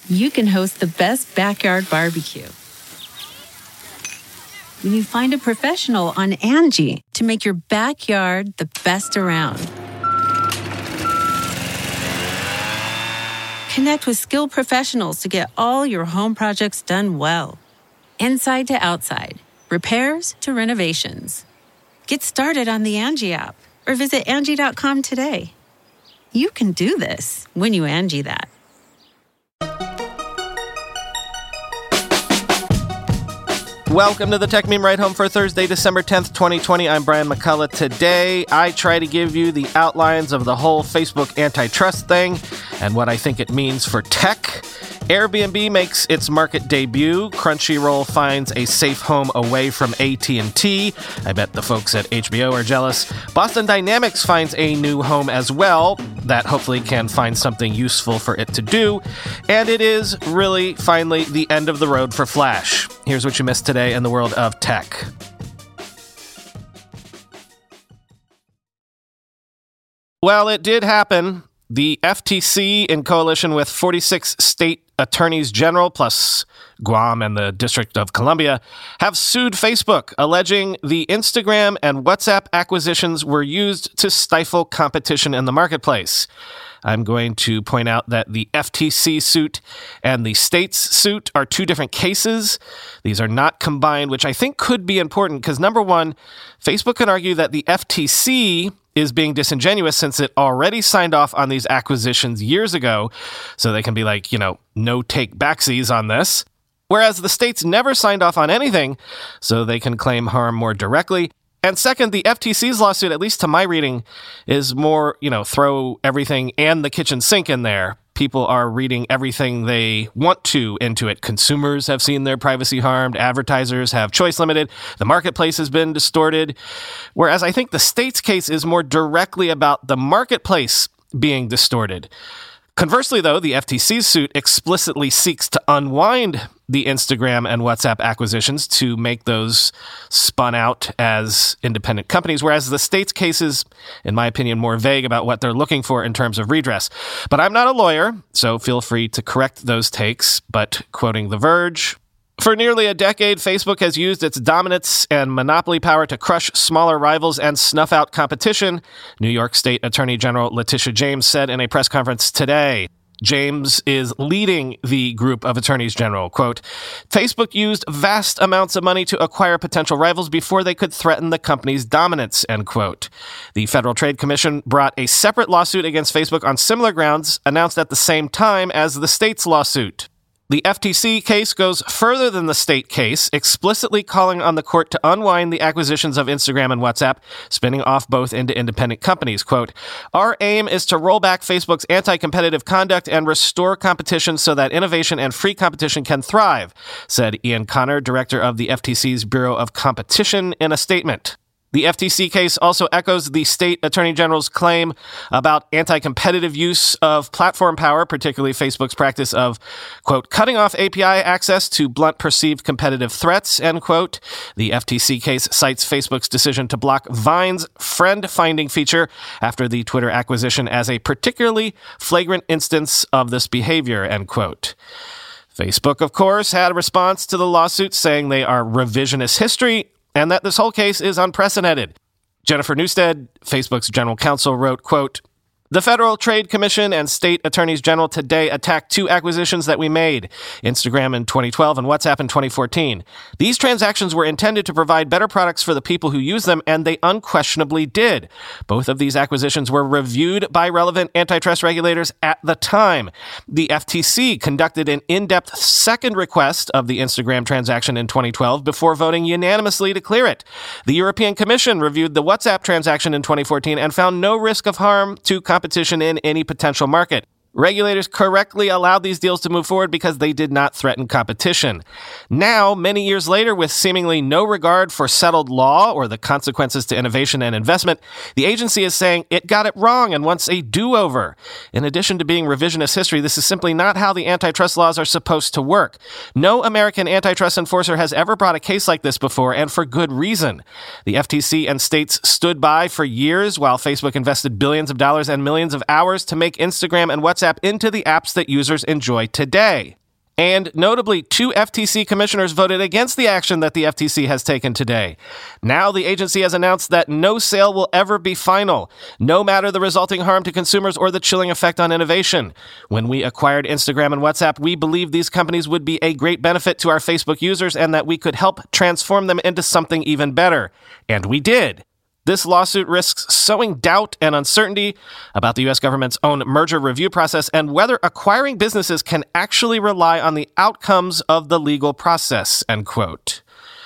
you can host the best backyard barbecue. When you find a professional on Angie to make your backyard the best around. Connect with skilled professionals to get all your home projects done well. Inside to outside, repairs to renovations. Get started on the Angie app or visit Angie.com today. You can do this when you Angie that. Welcome to the Tech Meme Ride Home for Thursday, December 10th, 2020. I'm Brian McCullough. Today, I try to give you the outlines of the whole Facebook antitrust thing and what I think it means for tech. Airbnb makes its market debut. Crunchyroll finds a safe home away from AT&T. I bet the folks at HBO are jealous. Boston Dynamics finds a new home as well that hopefully can find something useful for it to do. And it is really, finally, the end of the road for Flash. Here's what you missed today in the world of tech. Well, it did happen. The FTC, in coalition with 46 state attorneys general, plus Guam and the District of Columbia, have sued Facebook, alleging the Instagram and WhatsApp acquisitions were used to stifle competition in the marketplace. I'm going to point out that the FTC suit and the state's suit are two different cases. These are not combined, which I think could be important because, number one, Facebook can argue that the FTC is being disingenuous since it already signed off on these acquisitions years ago, so they can be like, no take backsies on this. Whereas the states never signed off on anything, so they can claim harm more directly. And second, the FTC's lawsuit, at least to my reading, is more, throw everything and the kitchen sink in there. People are reading everything they want to into it. Consumers have seen their privacy harmed. Advertisers have choice limited. The marketplace has been distorted. Whereas I think the state's case is more directly about the marketplace being distorted. Conversely, though, the FTC's suit explicitly seeks to unwind the Instagram and WhatsApp acquisitions to make those spun out as independent companies, whereas the state's case is, in my opinion, more vague about what they're looking for in terms of redress. But I'm not a lawyer, so feel free to correct those takes. But quoting The Verge, for nearly a decade, Facebook has used its dominance and monopoly power to crush smaller rivals and snuff out competition, New York State Attorney General Letitia James said in a press conference today. James is leading the group of attorneys general. Quote, Facebook used vast amounts of money to acquire potential rivals before they could threaten the company's dominance, end quote. The Federal Trade Commission brought a separate lawsuit against Facebook on similar grounds, announced at the same time as the state's lawsuit. The FTC case goes further than the state case, explicitly calling on the court to unwind the acquisitions of Instagram and WhatsApp, spinning off both into independent companies. Quote, our aim is to roll back Facebook's anti-competitive conduct and restore competition so that innovation and free competition can thrive, said Ian Connor, director of the FTC's Bureau of Competition, in a statement. The FTC case also echoes the state attorney general's claim about anti-competitive use of platform power, particularly Facebook's practice of, quote, cutting off API access to blunt perceived competitive threats, end quote. The FTC case cites Facebook's decision to block Vine's friend-finding feature after the Twitter acquisition as a particularly flagrant instance of this behavior, end quote. Facebook, of course, had a response to the lawsuit saying they are revisionist history and that this whole case is unprecedented. Jennifer Newstead, Facebook's general counsel, wrote, quote, the Federal Trade Commission and state attorneys general today attacked two acquisitions that we made, Instagram in 2012 and WhatsApp in 2014. These transactions were intended to provide better products for the people who use them, and they unquestionably did. Both of these acquisitions were reviewed by relevant antitrust regulators at the time. The FTC conducted an in-depth second request of the Instagram transaction in 2012 before voting unanimously to clear it. The European Commission reviewed the WhatsApp transaction in 2014 and found no risk of harm to competition in any potential market. Regulators correctly allowed these deals to move forward because they did not threaten competition. Now, many years later, with seemingly no regard for settled law or the consequences to innovation and investment, the agency is saying it got it wrong and wants a do-over. In addition to being revisionist history, this is simply not how the antitrust laws are supposed to work. No American antitrust enforcer has ever brought a case like this before, and for good reason. The FTC and states stood by for years while Facebook invested billions of dollars and millions of hours to make Instagram and WhatsApp WhatsApp into the apps that users enjoy today. And notably, 2 FTC commissioners voted against the action that the FTC has taken today. Now the agency has announced that no sale will ever be final, no matter the resulting harm to consumers or the chilling effect on innovation. When we acquired Instagram and WhatsApp, we believed these companies would be a great benefit to our Facebook users and that we could help transform them into something even better. And we did. This lawsuit risks sowing doubt and uncertainty about the U.S. government's own merger review process and whether acquiring businesses can actually rely on the outcomes of the legal process, end quote.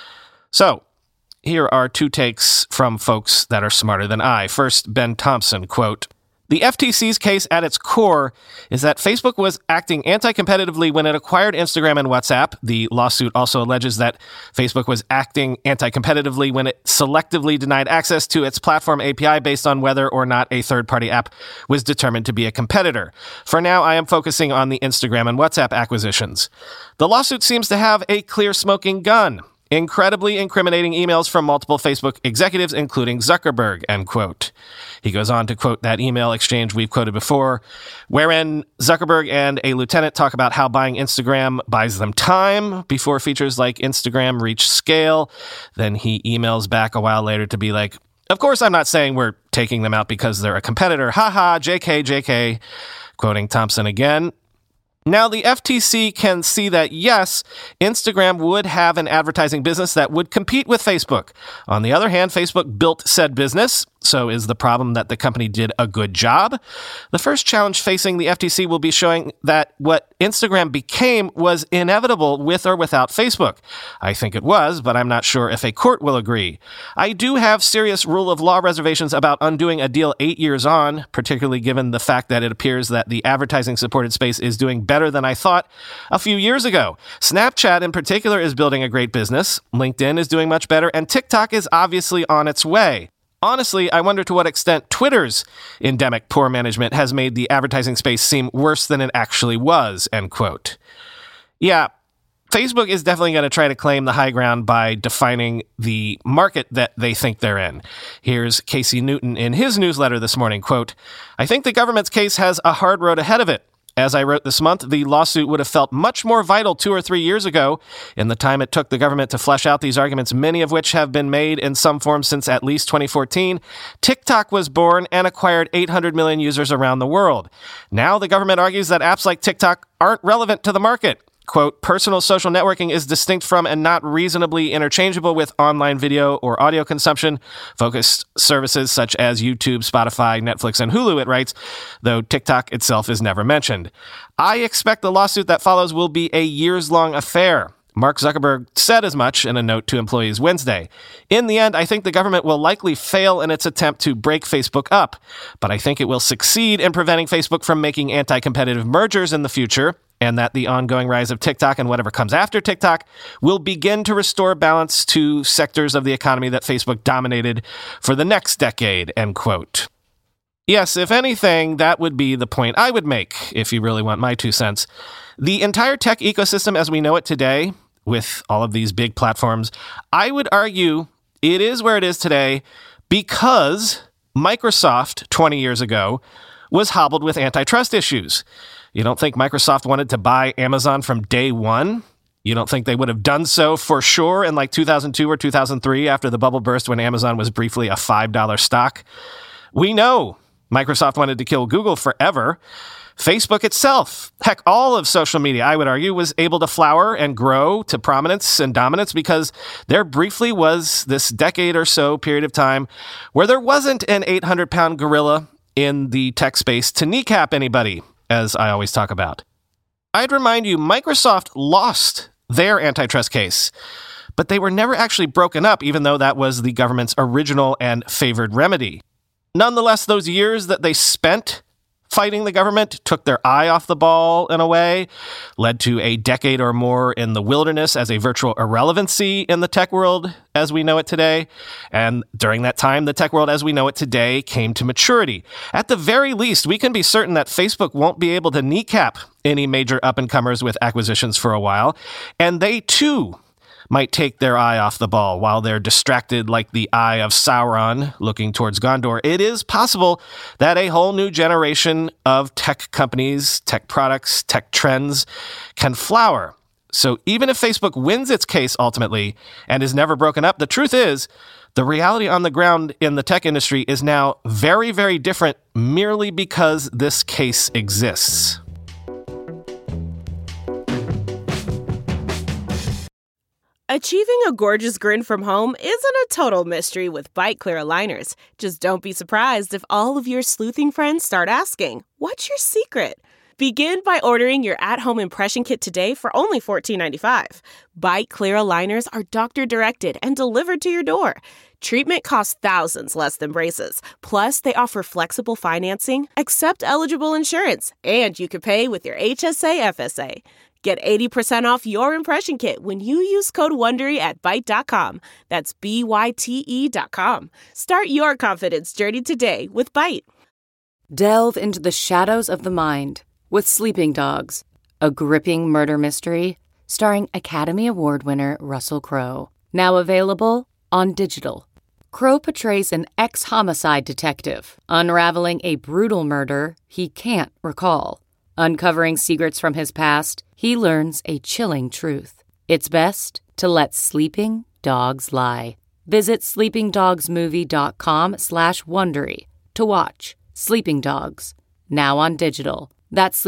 So, here are 2 takes from folks that are smarter than I. First, Ben Thompson, quote, "The FTC's case at its core is that Facebook was acting anti-competitively when it acquired Instagram and WhatsApp. The lawsuit also alleges that Facebook was acting anti-competitively when it selectively denied access to its platform API based on whether or not a third-party app was determined to be a competitor. For now, I am focusing on the Instagram and WhatsApp acquisitions. The lawsuit seems to have a clear smoking gun. Incredibly incriminating emails from multiple Facebook executives, including Zuckerberg," end quote. He goes on to quote that email exchange we've quoted before, wherein Zuckerberg and a lieutenant talk about how buying Instagram buys them time before features like Instagram reach scale. Then he emails back a while later to be like, "Of course, I'm not saying we're taking them out because they're a competitor. Haha, JK, JK," quoting Thompson again. Now, the FTC can see that, yes, Instagram would have an advertising business that would compete with Facebook. On the other hand, Facebook built said business. So is the problem that the company did a good job? The first challenge facing the FTC will be showing that what Instagram became was inevitable with or without Facebook. I think it was, but I'm not sure if a court will agree. I do have serious rule of law reservations about undoing a deal 8 years on, particularly given the fact that it appears that the advertising-supported space is doing better than I thought a few years ago. Snapchat in particular is building a great business. LinkedIn is doing much better, and TikTok is obviously on its way. Honestly, I wonder to what extent Twitter's endemic poor management has made the advertising space seem worse than it actually was, end quote. Yeah, Facebook is definitely going to try to claim the high ground by defining the market that they think they're in. Here's Casey Newton in his newsletter this morning, quote, "I think the government's case has a hard road ahead of it. As I wrote this month, the lawsuit would have felt much more vital 2 or 3 years ago. In the time it took the government to flesh out these arguments, many of which have been made in some form since at least 2014, TikTok was born and acquired 800 million users around the world. Now the government argues that apps like TikTok aren't relevant to the market. Quote, personal social networking is distinct from and not reasonably interchangeable with online video or audio consumption focused services such as YouTube, Spotify, Netflix, and Hulu, it writes, though TikTok itself is never mentioned. I expect the lawsuit that follows will be a years-long affair. Mark Zuckerberg said as much in a note to employees Wednesday. In the end, I think the government will likely fail in its attempt to break Facebook up, but I think it will succeed in preventing Facebook from making anti-competitive mergers in the future, and that the ongoing rise of TikTok and whatever comes after TikTok will begin to restore balance to sectors of the economy that Facebook dominated for the next decade, end quote. Yes, if anything, that would be the point I would make, if you really want my 2 cents. The entire tech ecosystem as we know it today, with all of these big platforms, I would argue it is where it is today because Microsoft 20 years ago was hobbled with antitrust issues. You don't think Microsoft wanted to buy Amazon from day one? You don't think they would have done so for sure in like 2002 or 2003 after the bubble burst when Amazon was briefly a $5 stock? We know Microsoft wanted to kill Google forever. Facebook itself, heck, all of social media, I would argue, was able to flower and grow to prominence and dominance because there briefly was this decade or so period of time where there wasn't an 800-pound gorilla in the tech space to kneecap anybody, as I always talk about. I'd remind you, Microsoft lost their antitrust case, but they were never actually broken up, even though that was the government's original and favored remedy. Nonetheless, those years that they spent fighting the government took their eye off the ball in a way, led to a decade or more in the wilderness as a virtual irrelevancy in the tech world as we know it today. And during that time, the tech world as we know it today came to maturity. At the very least, we can be certain that Facebook won't be able to kneecap any major up-and-comers with acquisitions for a while. And they, too, might take their eye off the ball while they're distracted like the eye of Sauron looking towards Gondor. It is possible that a whole new generation of tech companies, tech products, tech trends can flower. So even if Facebook wins its case ultimately and is never broken up, the truth is the reality on the ground in the tech industry is now very, very different merely because this case exists. Achieving a gorgeous grin from home isn't a total mystery with Byte Clear aligners. Just don't be surprised if all of your sleuthing friends start asking, "What's your secret?" Begin by ordering your at-home impression kit today for only $14.95. Byte Clear aligners are doctor-directed and delivered to your door. Treatment costs thousands less than braces. Plus, they offer flexible financing, accept eligible insurance, and you can pay with your HSA FSA. Get 80% off your impression kit when you use code WONDERY at Byte.com. That's BYTE.com. Start your confidence journey today with Byte. Delve into the shadows of the mind with Sleeping Dogs, a gripping murder mystery starring Academy Award winner Russell Crowe. Now available on digital. Crowe portrays an ex-homicide detective, unraveling a brutal murder he can't recall. Uncovering secrets from his past, he learns a chilling truth. It's best to let sleeping dogs lie. Visit sleepingdogsmovie.com/Wondery to watch Sleeping Dogs, now on digital. That's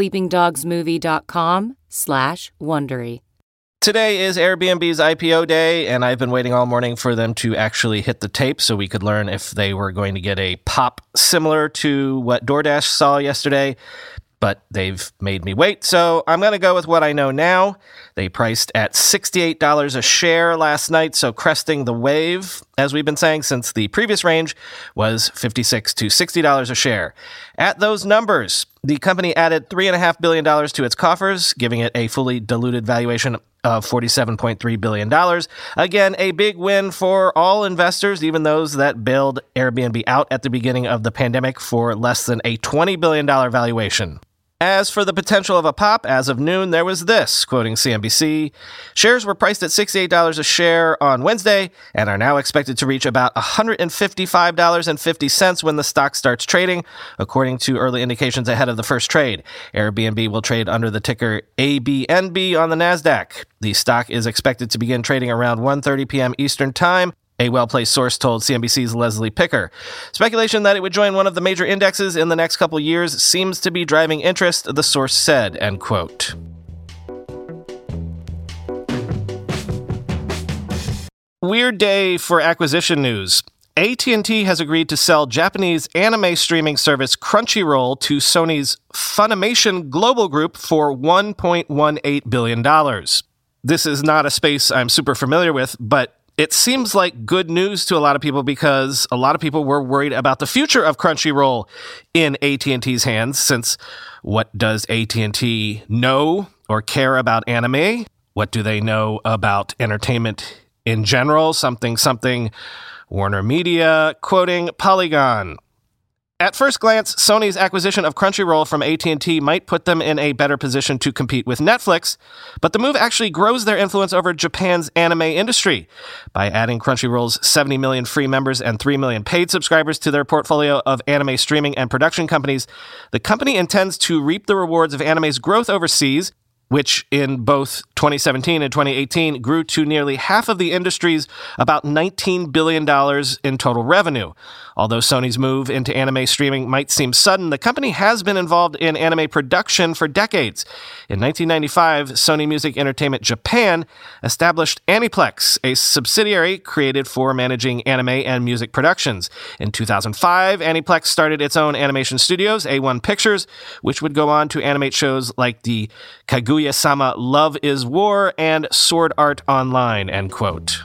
sleepingdogsmovie.com/Wondery. Today is Airbnb's IPO day, and I've been waiting all morning for them to actually hit the tape so we could learn if they were going to get a pop similar to what DoorDash saw yesterday. But they've made me wait, so I'm going to go with what I know now. They priced at $68 a share last night, so cresting the wave, as we've been saying, since the previous range was $56 to $60 a share. At those numbers, the company added $3.5 billion to its coffers, giving it a fully diluted valuation of $47.3 billion. Again, a big win for all investors, even those that bailed Airbnb out at the beginning of the pandemic for less than a $20 billion valuation. As for the potential of a pop, as of noon, there was this, quoting CNBC. Shares were priced at $68 a share on Wednesday and are now expected to reach about $155.50 when the stock starts trading, according to early indications ahead of the first trade. Airbnb will trade under the ticker ABNB on the NASDAQ. The stock is expected to begin trading around 1:30 p.m. Eastern Time, a well-placed source told CNBC's Leslie Picker. Speculation that it would join one of the major indexes in the next couple years seems to be driving interest, the source said, end quote. Weird day for acquisition news. AT&T has agreed to sell Japanese anime streaming service Crunchyroll to Sony's Funimation Global Group for $1.18 billion. This is not a space I'm super familiar with, but it seems like good news to a lot of people because a lot of people were worried about the future of Crunchyroll in AT&T's hands, since what does AT&T know or care about anime? What do they know about entertainment in general? Something, Warner Media, quoting Polygon. At first glance, Sony's acquisition of Crunchyroll from AT&T might put them in a better position to compete with Netflix, but the move actually grows their influence over Japan's anime industry. By adding Crunchyroll's 70 million free members and 3 million paid subscribers to their portfolio of anime streaming and production companies, the company intends to reap the rewards of anime's growth overseas, which in both 2017 and 2018 grew to nearly half of the industry's about $19 billion in total revenue. Although Sony's move into anime streaming might seem sudden, the company has been involved in anime production for decades. In 1995, Sony Music Entertainment Japan established Aniplex, a subsidiary created for managing anime and music productions. In 2005, Aniplex started its own animation studios, A1 Pictures, which would go on to animate shows like the Kaguya-sama Love is War and Sword Art Online, end quote.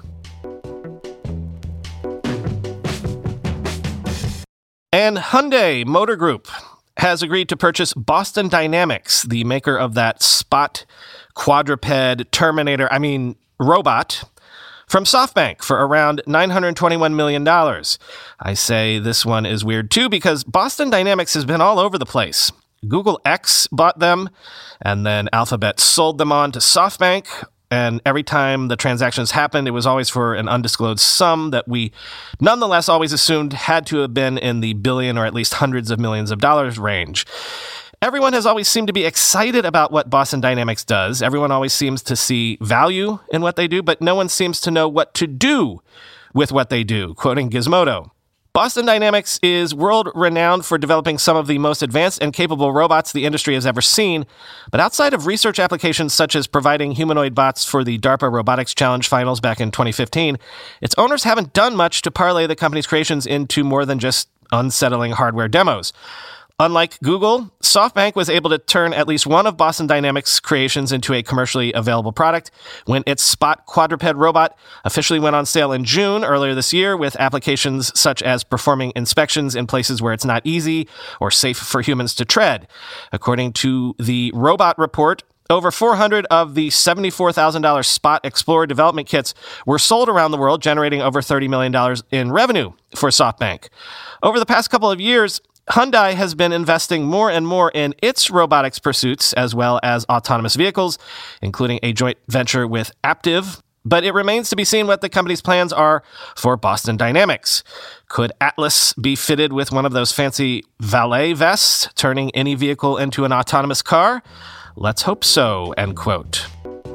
And Hyundai Motor Group has agreed to purchase Boston Dynamics, the maker of that Spot quadruped robot, from SoftBank for around $921 million. I say this one is weird too because Boston Dynamics has been all over the place. Google X bought them, and then Alphabet sold them on to SoftBank. And every time the transactions happened, it was always for an undisclosed sum that we nonetheless always assumed had to have been in the billion or at least hundreds of millions of dollars range. Everyone has always seemed to be excited about what Boston Dynamics does. Everyone always seems to see value in what they do, but no one seems to know what to do with what they do, quoting Gizmodo. Boston Dynamics is world-renowned for developing some of the most advanced and capable robots the industry has ever seen, but outside of research applications such as providing humanoid bots for the DARPA Robotics Challenge finals back in 2015, its owners haven't done much to parlay the company's creations into more than just unsettling hardware demos. Unlike Google, SoftBank was able to turn at least one of Boston Dynamics' creations into a commercially available product when its Spot quadruped robot officially went on sale in June earlier this year, with applications such as performing inspections in places where it's not easy or safe for humans to tread. According to the Robot Report, over 400 of the $74,000 Spot Explorer development kits were sold around the world, generating over $30 million in revenue for SoftBank. Over the past couple of years, Hyundai has been investing more and more in its robotics pursuits, as well as autonomous vehicles, including a joint venture with Aptiv. But it remains to be seen what the company's plans are for Boston Dynamics. Could Atlas be fitted with one of those fancy valet vests, turning any vehicle into an autonomous car? Let's hope so, end quote.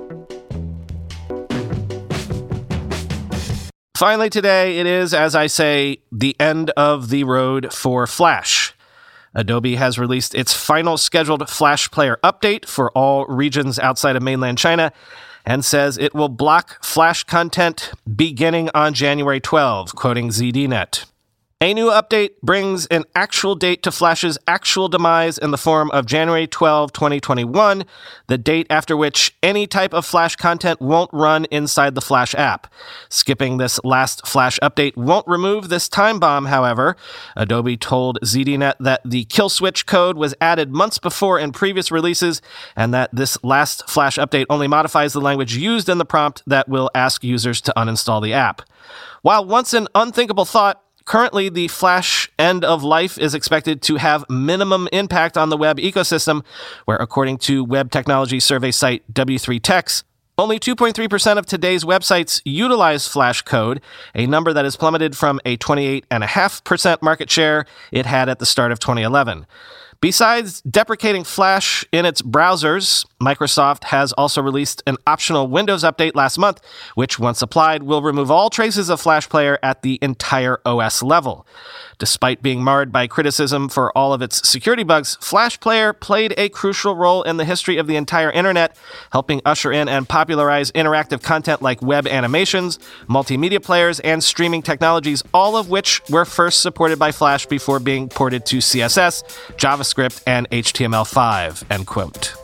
Finally today, it is, as I say, the end of the road for Flash. Adobe has released its final scheduled Flash Player update for all regions outside of mainland China and says it will block Flash content beginning on January 12, quoting ZDNet. A new update brings an actual date to Flash's actual demise in the form of January 12, 2021, the date after which any type of Flash content won't run inside the Flash app. Skipping this last Flash update won't remove this time bomb, however. Adobe told ZDNet that the kill switch code was added months before in previous releases, and that this last Flash update only modifies the language used in the prompt that will ask users to uninstall the app. While once an unthinkable thought, currently, the Flash end of life is expected to have minimum impact on the web ecosystem, where, according to web technology survey site W3Techs, only 2.3% of today's websites utilize Flash code, a number that has plummeted from a 28.5% market share it had at the start of 2011. Besides deprecating Flash in its browsers, Microsoft has also released an optional Windows update last month, which, once applied, will remove all traces of Flash Player at the entire OS level. Despite being marred by criticism for all of its security bugs, Flash Player played a crucial role in the history of the entire internet, helping usher in and popularize interactive content like web animations, multimedia players, and streaming technologies, all of which were first supported by Flash before being ported to CSS, JavaScript, and HTML5, end quote.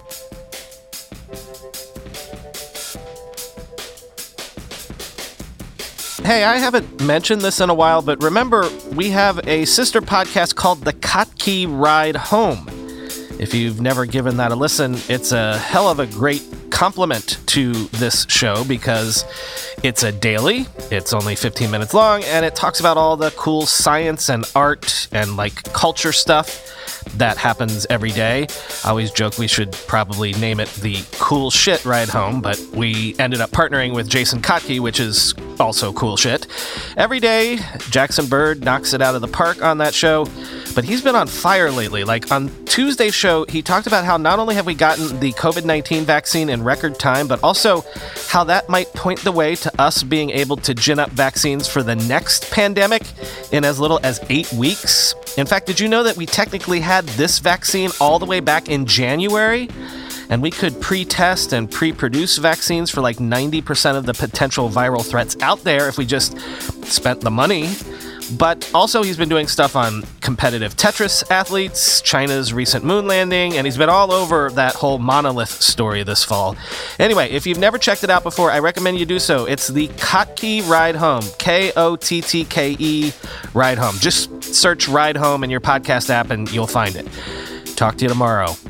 Hey, I haven't mentioned this in a while, but remember, we have a sister podcast called The Kottke Ride Home. If you've never given that a listen, it's a hell of a great compliment to this show because it's a daily, it's only 15 minutes long, and it talks about all the cool science and art and culture stuff that happens every day. I always joke we should probably name it the Cool Shit Ride Home, but we ended up partnering with Jason Kottke, which is also cool shit. Every day, Jackson Bird knocks it out of the park on that show, but he's been on fire lately. On Tuesday's show, he talked about how not only have we gotten the COVID-19 vaccine in record time, but also how that might point the way to us being able to gin up vaccines for the next pandemic in as little as 8 weeks. In fact, did you know that we technically had this vaccine all the way back in January? And we could pre-test and pre-produce vaccines for 90% of the potential viral threats out there if we just spent the money. But also he's been doing stuff on competitive Tetris athletes, China's recent moon landing, and he's been all over that whole monolith story this fall. Anyway, if you've never checked it out before, I recommend you do so. It's the Kottke Ride Home, Kottke Ride Home. Just search Ride Home in your podcast app and you'll find it. Talk to you tomorrow.